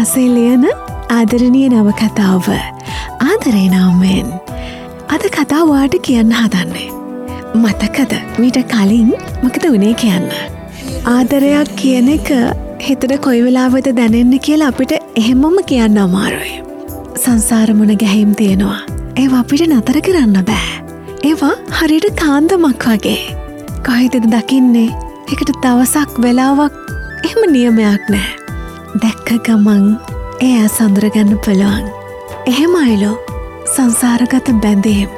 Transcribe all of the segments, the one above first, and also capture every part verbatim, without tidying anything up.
මාසේ ලියන ආදරණීය නවකතාව ආදරේ නාමයෙන් අද කතාව ඔයාට කියන්න හදන්නේ. මතකද මීට කලින් මොකද වුණේ කියන්න? ආදරයක් කියන එක හිතට කොයි වෙලාවද දැනෙන්නේ කියලා අපිට එහෙමම කියන්න අමාරුයි. සංසාර මුණ ගැහිම් තියෙනවා. ඒවා අපිට නතර කරන්න බෑ. ඒවා හරියට කාන්දමක් වගේ. කොහෙදද දකින්නේ? ඒකට දවසක් වෙලාවක් එහෙම නියමයක් නෑ. දැක්ක ගමන් ඒ ඇස් අඳුරගන්න පුළුවන්. එහෙමයිලෝ සංසාරගත බැඳීම්.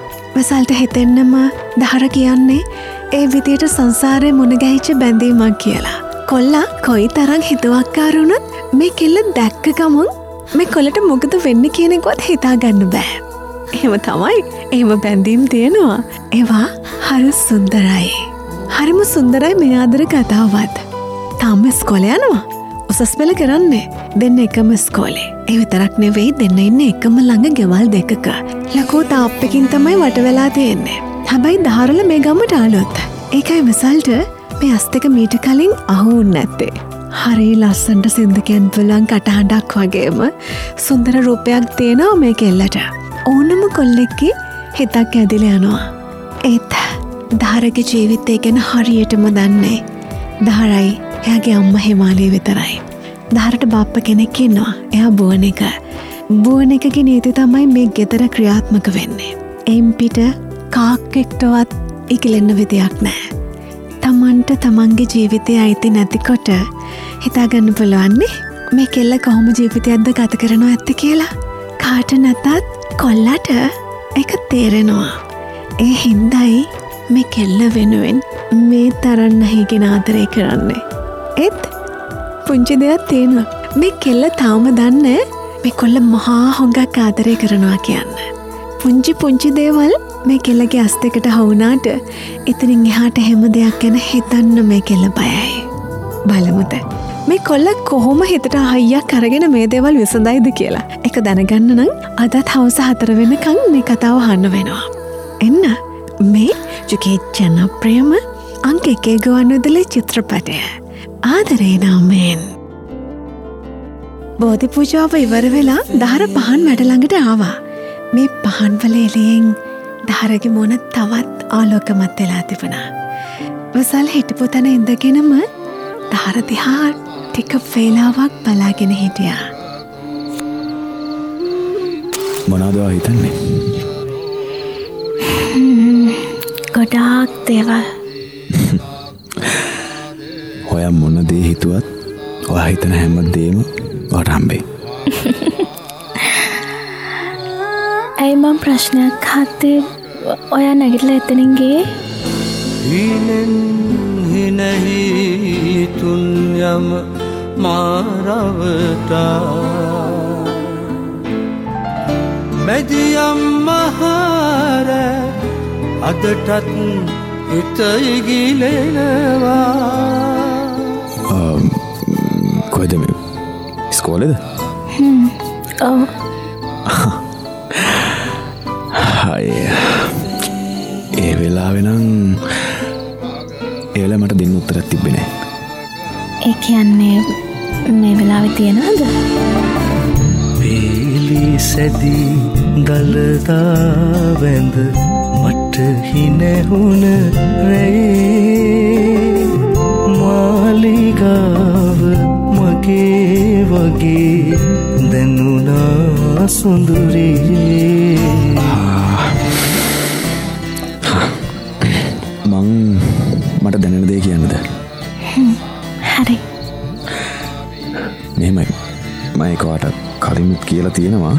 වසල්ට හිතෙන්නම දහර කියන්නේ ඒ විදියට සංසාරේ මුණ ගැහිච්ච බැඳීමක් කියලා. කොල්ලා කොයි තරම් හිතුවක්කාර වුණත් මේ කෙල්ල දැක්ක ගමන් මේ කොල්ලට මොකද වෙන්නේ කියන එකවත් හිතා ගන්න බෑ. එහෙම තමයි. එහෙම බැඳීම් තියෙනවා. ඒවා හරි සුන්දරයි. හරිම සුන්දරයි මේ ආදර කතාවත්. තාම ඉස්කෝලේ යනවා. උසස් පෙළ කරන්නේ දෙන්න එකම ඉස්කෝලේ. ඒ විතරක් නෙවෙයි දෙන්න ඉන්නේ එකම ළඟ ගෙවල් දෙකක. ලකෝ තාප්පකින් තමයි වට වෙලා තියෙන්නේ. හැබැයි දහරල මේ ගමට ආලොත්. ඒකයි විසල්ට මේ අස් දෙක මීට කලින් අහුවුන්නේ නැත්තේ. හරි ලස්සනට සින්දු කියන්න පුළුවන් කටහඬක් වගේම සුන්දර රූපයක් තියෙනවා මේ කෙල්ලට. ඕනම කොල්ලෙක්ගේ හිතක් ඇදිලා යනවා. ඒත් දහරගේ ජීවිතය ගැන හරියටම දන්නේ දහරයි එයාගේ අම්මා හිමාලය විතරයි. දහරට බාප්ප කෙනෙක් ඉන්නවා. එයා බුවන් එක. බුවන් එකගේ නීති තමයි මේ ගෙදර ක්‍රියාත්මක වෙන්නේ. එයින් පිට කාක්කෙක්ටවත් ඉකිලෙන්න විදියක් නෑ. තමන්ට තමන්ගේ ජීවිතය අයිති නැතිකොට හිතාගන්න පුළුවන්නේ මේ කෙල්ල කොහොම ජීවිතයක්ද ගත කරනවා ඇත්ත කියලා. කාට නැතත් කොල්ලට එක තේරෙනවා. ඒ හින්දයි මේ කෙල්ල වෙනුවෙන් මේ තරන්න හිගෙන ආදරය කරන්නේ. ඒත් පුංචි දෙයක් තියෙනවා. මේ කෙල්ල තාම දන්නේ මේ කොල්ල මහා හොඟක් ආදරය කරනවා කියන්න. පුංචි පුංචි දේවල් මේ කෙල්ලගේ අස් දෙකට හවුනාට එතනින් එහාට හැම දෙයක් ගැන හිතන්න මේ කෙල්ල බයයි. බලමුද මේ කොල්ල කොහොම හිතට හයියක් අරගෙන මේ දේවල් විසඳයිද කියලා. එක දැනගන්න නම් අදත් හවස හතර වෙනකන් මේ කතාව අහන්න වෙනවා. එන්න මේ ජුකේ ජනප්‍රියම අංක එකේ ගුවන්විදුලි චිත්‍රපටය ආදරේ නාමයෙන්. බෝධි පූජාව ඉවර වෙලා දහර පහන් වැඩ ළඟට ආවා. මේ පහන් වල එළියෙන් දහරගේ මොන තවත් ආලෝකමත් වෙලා තිබුණා. වසල් හිටපු තැන ඉඳගෙනම දහර දිහා ටික වේලාවක් බලාගෙන හිටියා. මොනවද හිතන්නේ? ගොඩාක් දේවල්. ඔයා මොන දේ හිතුවත් ඔයා හිතන හැම දේම ඔයාට හම්බෙයි. ඇයි මම ප්‍රශ්නයක් අහද්දී ඔයා නැගිටලා එතනින් ගියේ? හිනෙන් හිනෙහි තුන් යම මාරවතා මැදියම් මහර අදටත් හිත ඉගිලෙනවා. කොහෙද මේ? ඉස්කෝලේද? හ්ම්. ඔව්. හාය. ඒ වෙලාවේ නම් ඒ වෙලාව මට දෙන්න උත්තරයක් තිබ්බේ නැහැ. ඒ කියන්නේ මේ වෙලාවේ තියනවද? වේලි සැදී දලදා වැඳ මට හිනහුන රේ මාලිගාව මගේ වගේ දැනුණා සුඳුරේ. මං මට දැනෙන දේ කියන්නද? හරි. මෙහෙමයි. මම ඒකට කලින්ත් කියලා තියෙනවා.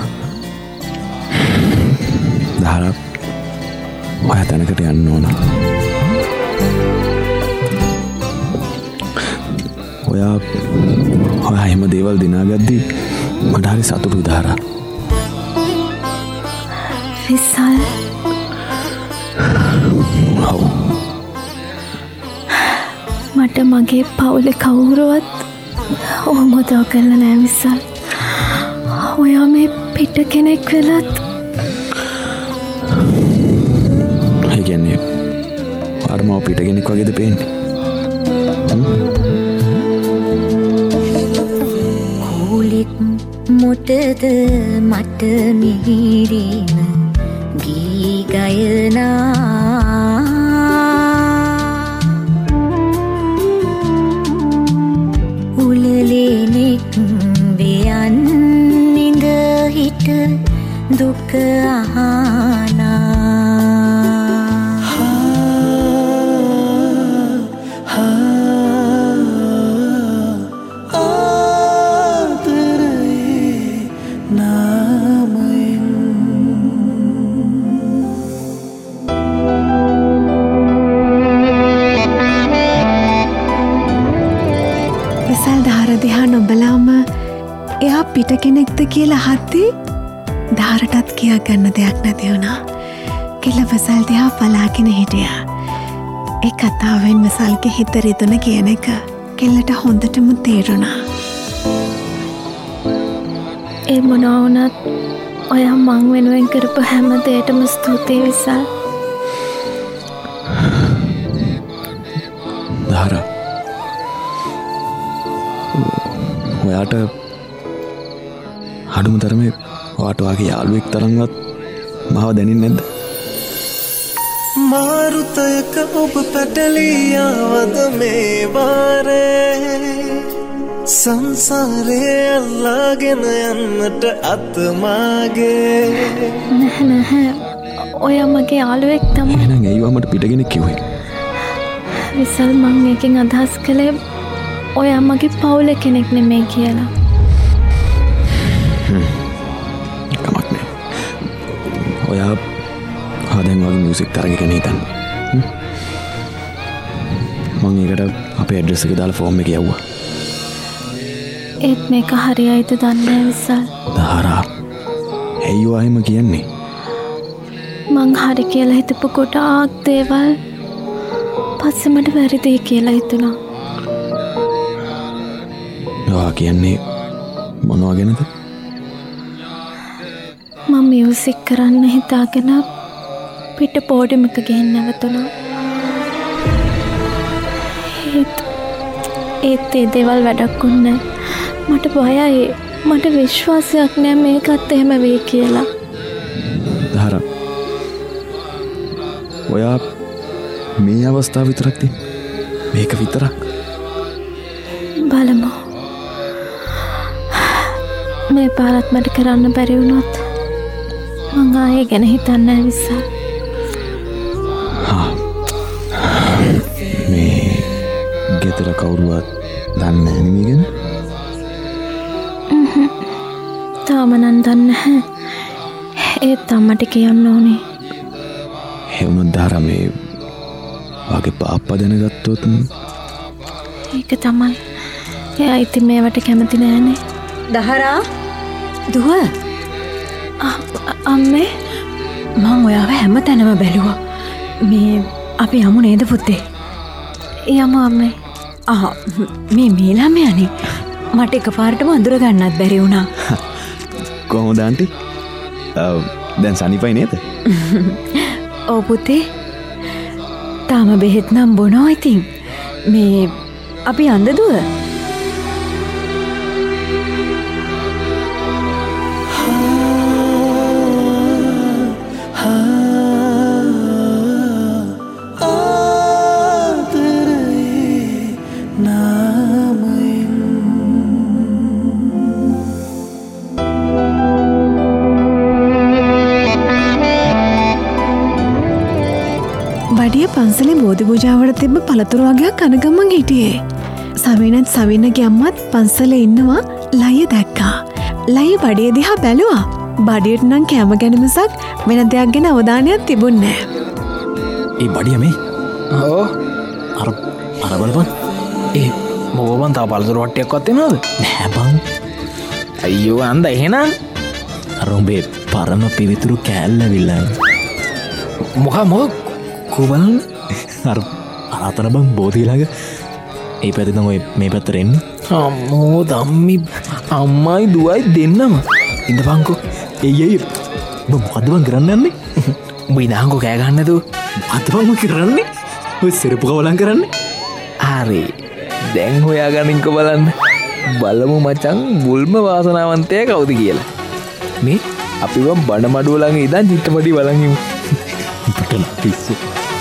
දහරක් ඔයා තැනකට යන්න ඕන. ඔයා ඔයා එහෙම දේවල් දිනාගද්දි මට හරි සතුටුයි දහරක්. විසල්. ඔව්. මට මගේ පවුලේ කවුරුවත් ඔහොම උදව් කරලා නෑ විසල්. ඔයා මේ පිට කෙනෙක් වෙලත් ඒ කියන්නේ අරම පිට කෙනෙක් වගේද පේන්නේ? කූලි එක් මොටද මට මිහිරෙන ගී ගයනා උලලෙනෙක් වෙයන් නිඳ හිට දුක අහනා දිහා නොබලාම එයා පිට කෙනෙක්ද කියලා අහද්දී ධාරටත් කියා ගන්න දෙයක් නැති වුණා. කෙල්ල වසල් දිහා බලාගෙන හිටියා. ඒ කතාවෙන් වසල්ගේ හිත රිදුන කියන එක කෙල්ලට හොඳටම තේරුණා. ඒ මොනවා වුණත් ඔයා මං වෙනුවෙන් කරපු හැම දෙයකටම ස්තුතියි විසල්. ධාරා ඔයාට හඩුම තරමේ ඔයාට වගේ යාළුවෙක් තරම්වත් මාව දැනෙන්නේ නැද්ද? මාරුතයක ඔබ පැටලියාවද මේ වාරේ සංසාරේ අල්ලාගෙන යන්නට අතමාගේ නැහැ නැහැ ඔයා මගේ යාළුවෙක් තමයි. එහෙනම් ඇයි මට පිටගෙන කිව්වේ? විසල් මං මේකෙන් අදහස් කළේ ඔයා මගේ පවුල කෙනෙක් නෙමෙයි කියලා. කමක් නෑ. ඔයා හදෙන් වගේ මියුසික් තරගයක හිතන්න. මං ඒකට අපේ ඇඩ්‍රස් එක දාලා ෆෝම් එක යවුවා. ඒත් මේක හරියයිද දන්නේ නෑ විසල්. ධාරා ඇයි ඔයා එහෙම කියන්නේ? මං හරි කියලා හිතපු ගොඩාක් දේවල් පස්සේ මට වැරදි කියලා හිතුණා. ඔයා කියන්නේ මොනවා ගැනද? මම මියුසික් කරන්න හිතාගෙන පිට පොඩිම එක ගෙන් නැවතුණා. ඒත් ඒත් ඒ දේවල් වැඩක් වුණේ මට බයයි. මට විශ්වාසයක් නෑ මේකත් එහෙම වෙයි කියලා. ධාරා ඔයා මේ අවස්ථාව විතරක් තියෙන මේක විතරක් බලමු. මේ පාරත් මට කරන්න බැරි වුණොත් මං ආයේ ගැන හිතන්නේ නැහැ විසල්. හා මේ ගෙදර කවුරුවත් දන්නේ නැහැ නේ ගැන? හ්ම් තාම නම් දන්නේ නැහැ. ඒත් අම්මට කියන්න ඕනේ. ඒ වුණත් ධාරා මේ වගේ පාප්පා දැනගත්තොත් ඒක තමයි. එයා ඉතින් මේවට කැමති නෑනේ. දහරා දුව අම්මේ මං ඔයාව හැම තැනම බැලුවා. මේ අපි යමු නේද පුතේ? යමු අම්මේ. ආ මේ මේ ළමයානේ මට එකපාරටම අඳුර ගන්නත් බැරි වුණා. කොහොමද ආන්ටි? දැන් සනීපයි නේද? ඔව් පුතේ. තාම බෙහෙත් නම් බොනවා ඉතින්. මේ අපි යන්න දුව? වඩිය පන්සලේ බෝධි පූජාවට තිබ්බ පළතුරු වගේක් කනගමන් හිටියේ. සවිනත් සවිනගේ අම්මත් පන්සලේ ඉන්නවා ලය දැක්කා. ලය බඩිය දිහා බැලුවා. බඩියට නම් කැම ගැන මිසක් වෙන දෙයක් ගැන අවධානයක් තිබුණේ නැහැ. ඒ බඩිය මේ ඕ අර අර බලපන්. ඒ මොකෝබන් තා පළතුරු වට්ටියක්වත් එනවද? නෑ බං. අයියෝ අන්ද එහෙනම් අර උඹේ පරම පිවිතුරු කෑල්ල විල්ලා. මොකක් මොකක් කොබලන්න අර අරතන බං බෝධිය ළඟ ඒ පැත්තෙන් ඔය මේ පැත්තට එන්න. අම්මෝ ධම්මි අම්මයි දුවයි දෙන්නම ඉඳපන්කෝ. එයි එයි උඹ මොකද්ද බං කරන්න යන්නේ? උඹ ඉඳහන්කෝ කෑ ගන්න නැතුව. මොකද්ද බං කරන්නේ? ඔය සෙරපු කවලම් කරන්නේ? හරි දැන් හොයාගනින්කෝ බලන්න. බලමු මචං මුල්ම වාසනාවන්තය කවුද කියලා. මේ අපිව බඩ මඩුව ළඟ ඉඳන් චිත්‍රපටි බලන් ඉමු. පටල පිස්සු.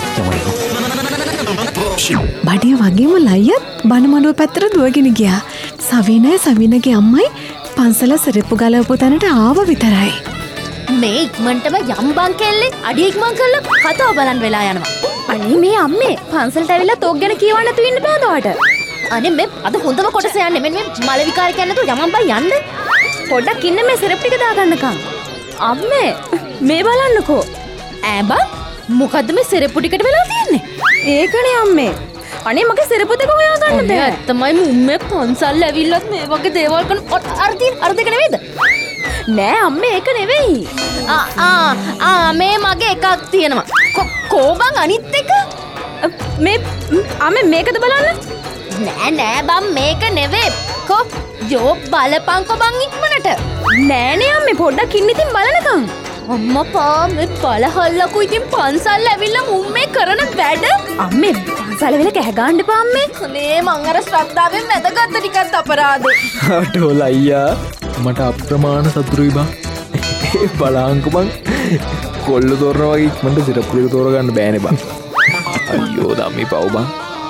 බඩිය වගේම ලයියත් බණමඩුව පැත්තට දුවගෙන ගියා. සවිනය සවිනගේ අම්මයි පන්සල සෙරෙප්පු ගලවපු තැනට ආව විතරයි. මේ ඉක්මනටම යම් බං කෙල්ලේ අඩිය ඉක්මන් කරලා කතාව බලන් වෙලා යනවා. අනේ මේ අම්මේ පන්සලට ඇවිල්ලා තෝක් ගැන කියවන්න නැතුව ඉන්න බෑද ඔයාට? අනේ මේ අද හොඳම කොටස යන්නේ මෙන්න මේ මල විකාරකයන් නැතුව යමන් බං යන්න. පොඩ්ඩක් ඉන්න මේ සෙරෙප් ටික දාගන්නකම්. අම්මේ මේ බලන්නකෝ. ඈ බං මොකද්ද මේ සෙරෙප්පු ටිකට වෙලා තියෙන්නේ? ඒකනේ අම්මේ. අනේ මගේ සෙරෙප්පු දෙක හොයා ගන්න බෑ. ඇත්තමයි මුම්මේ පන්සල් ඇවිල්ලත් මේ වගේ දේවල් කරන අර තියෙන අර දෙක නෙවෙයිද? නෑ අම්මේ ඒක නෙවෙයි. ආ ආ ආ මේ මගේ එකක් තියෙනවා. කෝ බං අනිත් එක? මේ අම්මේ මේකද බලන්න? නෑ නෑ බං මේක නෙවෙයි. කො යෝ බලපංකො බං ඉක්මනට. නෑනේ අම්මේ පොඩ්ඩක් ඉන්න ඉතින් බලනකම්. අම්මා පා මේ බලහල්ලකෝ ඉතින් පන්සල් ඇවිල්ලා මුම්මේ කරන වැඩ. අම්මේ පන්සල් වෙල කැහ ගන්න එපා අම්මේ. අනේ මං අර ශ්‍රද්ධාවෙන් වැදගත්ත ටිකක් අපරාධේ. අටෝල අයියා මට අප්‍රමාණ සතුටුයි බං. බලාංකු බං කොල්ල තෝරන වගේ ඉක්මනට සිරප්පු එක තෝරගන්න බෑනේ බං. අයියෝ දම්මි පව් බං.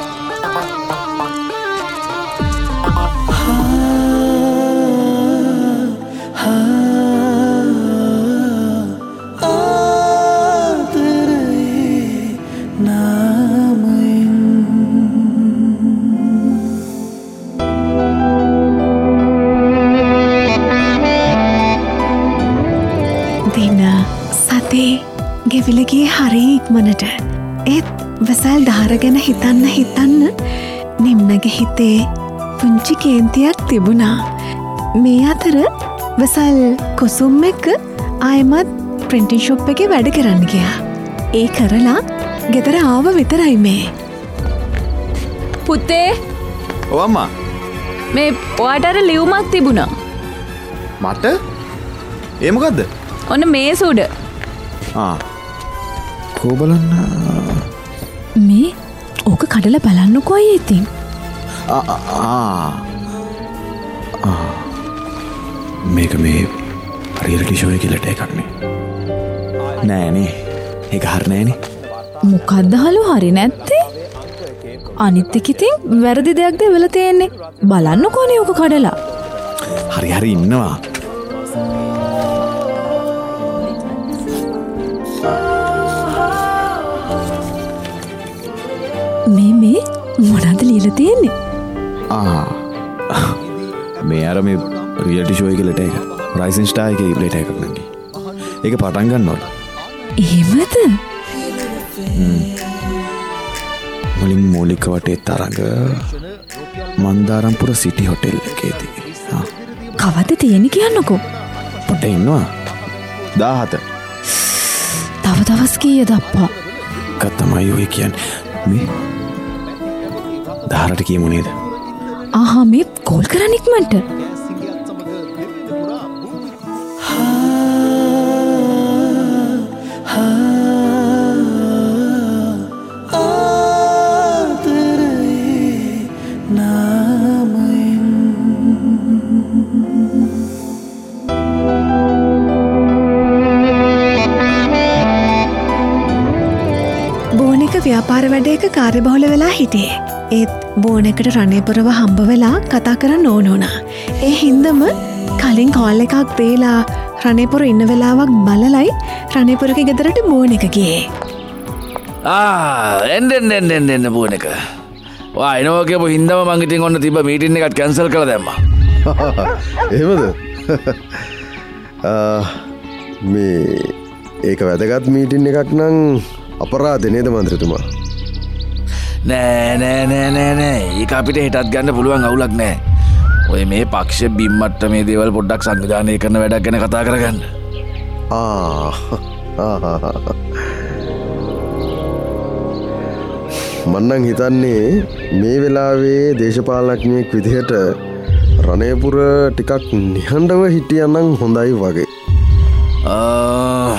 ගෙවිලගේ හරි ඉක්මනට ඒත් වසල් දහර ගැන හිතන්න හිතන්න නිම්නගේ හිතේ පුංචි කේන්තියක් තිබුණා. මේ අතර වසල් කොසුම් එක්ක ආයමත් ප්‍රින්ටින් ෂොප් එකේ වැඩ කරන්න ගියා. ඒ කරලා ගෙදර ආව විතරයි මේ. පුතේ ඔව් අම්මා මේ ඔයාට අර ලියුමක් තිබුණා. මට ඒ මොකද්ද? ඔන්න මේ සුඩ. ආ කෝ බලන්න මේ ඕක කඩලා බලන්නකෝ අයියේ ඉතින්. ආ ආ මේක මේ රියලිටි ෂෝ එකේ ලට එකක් නේ. නෑනේ ඒක හරි නෑනේ. මොකද්ද හලු හරි නැත්තේ? අනිත් එක ඉතින් වැරදි දෙයක්ද වෙලා තියෙන්නේ. බලන්නකෝනේ ඕක කඩලා. හරි හරි ඉන්නවා. මේ මේ මොනවද ලියලා තියෙන්නේ? ආ මේ අර මේ රියලිටි ෂෝ එකේ ලට එක රයිසින් ස්ටාර් එකේ ලට එකක් නංගි. ඒක පටන් ගන්නවලු. එහෙමද? මුලින් මූලික වටේ තරඟ මන්දාරම්පුර සිටි හොටෙල් එකේදී. කවද්ද තියෙන්නේ කියන්නකෝ. පොඩ්ඩක් ඉන්නවා. දාහත. තව දවස් කීයද අප්පා? කතමයි ඔය කියන්නේ. මේ දාහරට කියමු නේද? ආහා මේ කෝල් කරන්න ඉක්මනට. ව්‍යාපාර වැඩයක කාර්යබහුල වෙලා හිටියේ. ඒත් බෝන එකට රණේපුරව හම්බ වෙලා කතා කරන්න ඕන වුණා. ඒ හින්දම කලින් කෝල් එකක් දීලා රණේපුර ඉන්න වෙලාවක් බලලයි රණේපුරගේ ගෙදරට බෝන එක ගියේ. ආ එන්න එන්න එන්න එන්න බෝන එක. වා එනවා කියපු හින්දම මං ඉතින් ඔන්න තිබ්බ මීටින් එකත් කැන්සල් කරලා දැම්මා. එහෙමද? මේ ඒක වැදගත් මීටින් එකක් නම් අපරාධ නේද මන්ත්‍රතුමා? නෑ නෑ නෑ නෑ නෑ ඒක අපිට හෙටත් ගන්න පුළුවන් අවුලක් නෑ. ඔය මේ පක්ෂ බිම්මට්ට මේ දේවල් පොඩ්ඩක් සංවිධානය කරන වැඩක් ගැන කතා කරගන්න. ආ මන්නම් හිතන්නේ මේ වෙලාවේ දේශපාලනඥයෙක් විදිහට රණේපුර ටිකක් නිහඬව හිටියනම් හොඳයි වගේ. ආ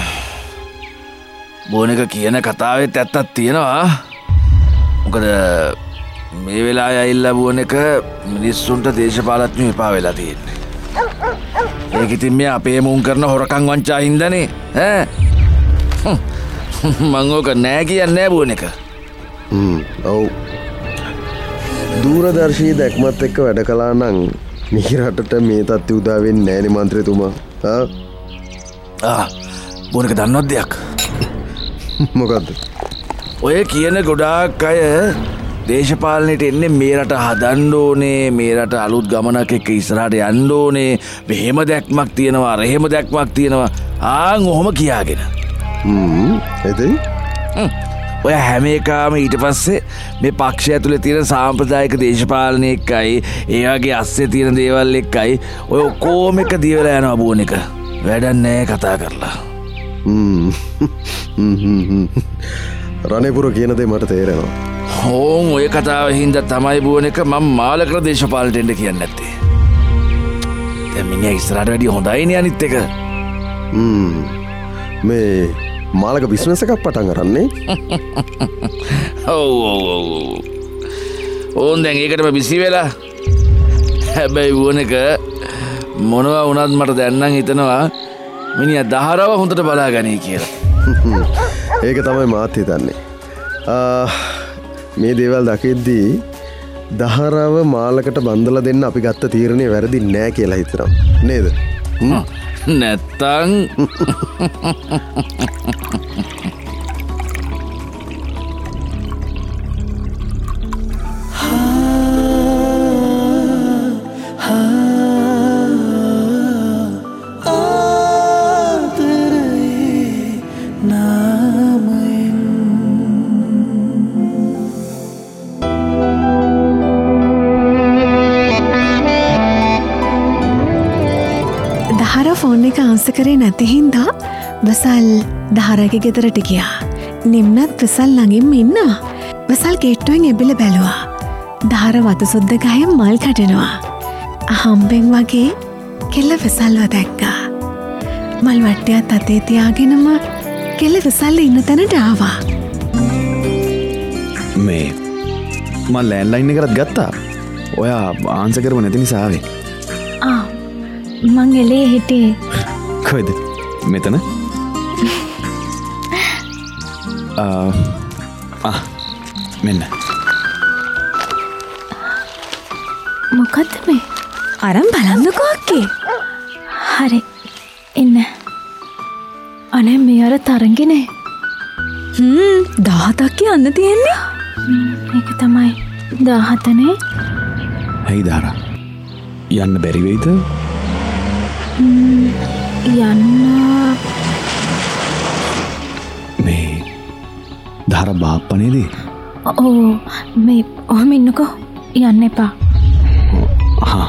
බෝන එක කියන කතාවෙත් ඇත්තක් තියෙනවා. මොකද මේ වෙලාවේ ඇවිල්ලා බුවන එක මිනිස්සුන්ට දේශපාලඥයෝ එපා වෙලා තියෙන්නේ. ඒක ඉතින් මේ අපේ මුන් කරන හොරකම් වංචා හින්දානේ ඈ. මං ඕක නෑ කියන්නේ නෑ බුවන එක. හ්ම් ඔව්. දූරදර්ශී දැක්මත් එක්ක වැඩ කළා නම් මේ රටට මේ තත්ත්වය උදා වෙන්නේ නෑනේ මන්ත්‍රීතුමා. ආ ආ බුවන එක දන්නවද දෙයක්? මොකද්ද? ඔය කියන ගොඩාක් අය දේශපාලනයට එන්නේ මේ රට හදන්න ඕනේ, මේ රට අලුත් ගමනක් එක්ක ඉස්සරහට යන්න ඕනේ, මෙහෙම දැක්මක් තියෙනවා, රහෙම දැක්මක් තියෙනවා. ආන් ඔහොම කියාගෙන. හ්ම් එතෙයි ඔය හැම එකාම ඊට පස්සේ මේ පක්ෂය ඇතුලේ තියෙන සාම්ප්‍රදායික දේශපාලනය එක්කයි, ඒ වගේ අස්සේ තියෙන දේවල් එක්කයි ඔය ඔක්කොම එක දිය වෙලා යනවා බුවන එක. වැඩක් නෑ කතා කරලා. හ්ම් රණේපුර කියන දේ මට තේරෙනවා. හෝන් ඔය කතාව හින්දා තමයි බුවන එක මම මාලකර දේශපාලනයට එන්න කියන්නේ නැත්තේ. දැන් මිනිහා ඉස්සරහට වැඩිය හොඳයිනේ අනිත් එක. හ්ම් මේ මාලක බිස්නස් එකක් පටන් ගන්නනේ. ඔව් ඔව් ඔව්. ඕන් දැන් ඒකටම බිසි වෙලා. හැබැයි බුවන එක මොනවා වුණත් මට දැන් නම් හිතනවා මිනිහා දහරව හොඳට බලාගනී කියලා. ඒක තමයි මාත් හිතන්නේ. මේ දේවල් දකිද්දී දහරව මාලකට බන්දලා දෙන්න අපි ගත්ත තීරණය වැරදි නෑ කියලා හිතනවා. නේද? නැත්තං ෆෝන් එක ආන්ස කරේ නැති හින්දා වසල් දහරගේ ගෙදරට ගියා. නිම්නත් වසල් ළඟින්ම ඉන්නවා. වසල් ගේට්ටුවෙන් එබිල බැලුවා. දහර වතු සුද්ද ගහෙන් මල් කටනවා. අහම්බෙන් වගේ කෙල්ල වසල්ව දැක්කා. මල් වට්ටයත් අතේ තියාගෙනම කෙල්ල වසල්ල ඉන්න තැනට ආවා. මේ මල් ලෑන්ලයින් එකත් ගත්තා. ඔයා ආන්ස කරව නැති නිසා ආවේ. ආ මං එලේ හිටියේ. කොයිද? මෙතන? ආ මෙන්න. මොකද්ද මේ? අරන් බලන්නකෝ අක්කේ. හරි. එන්න. අනේ මේ අර තරංගිනේ. හ්ම් දහහතක් යන්න තියෙන්නේ. මේක තමයි දහහතනේ. ඇයි දාරා? යන්න බැරි වෙයිද? යන්න මේ දහර බාප්පනේදී? ඕ මේ ඔහම ඉන්නකෝ යන්න එපා. හා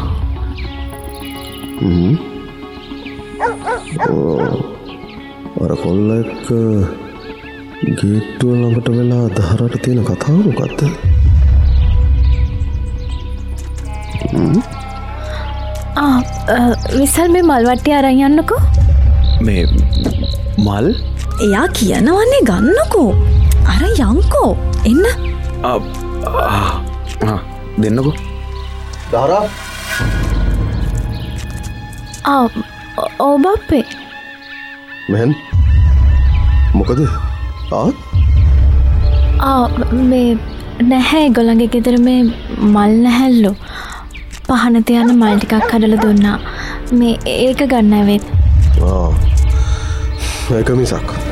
අර කොල්ල එක්ක ගේට්ටුව ළඟට වෙලා දහරට තියෙන කතාව මොකක්ද? ආ විසල් මේ මල් වට්ටිය අරන් යන්නකෝ. මේ මල්? එයා කියනවන්නේ ගන්නකෝ. අර යන්කෝ. එන්න. දෙන්නකෝ. දහරා. ආ ඔව් බප්පේ. මෙහෙන් මොකද? ආ ආ මේ නැහැ ඒගොල්ලන්ගේ ගෙදර මේ මල් නැහැලු. පහන තියන්න මල් ටිකක් කඩලා දුන්නා. මේ ඒක ගන්න ඇවිත්. ආ ඒක මිසක්